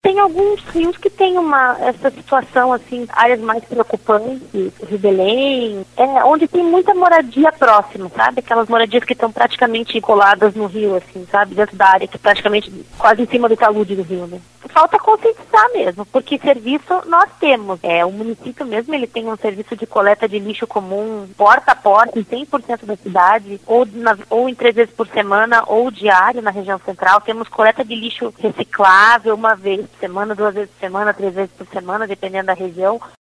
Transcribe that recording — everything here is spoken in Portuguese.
Tem alguns rios que tem essa situação, assim, áreas mais preocupantes, Rio Belém, onde tem muita moradia próxima, sabe? Aquelas moradias que estão praticamente coladas no rio, assim, sabe? Dentro da área, que praticamente quase em cima do talude do rio, né? Falta conscientizar mesmo, porque serviço nós temos. O município mesmo, ele tem um serviço de coleta de lixo comum, porta a porta, em 100% da cidade, ou em 3 vezes por semana, ou diário na região central. Temos coleta de lixo reciclável uma vez por semana, 2 vezes por semana, 3 vezes por semana, dependendo da região.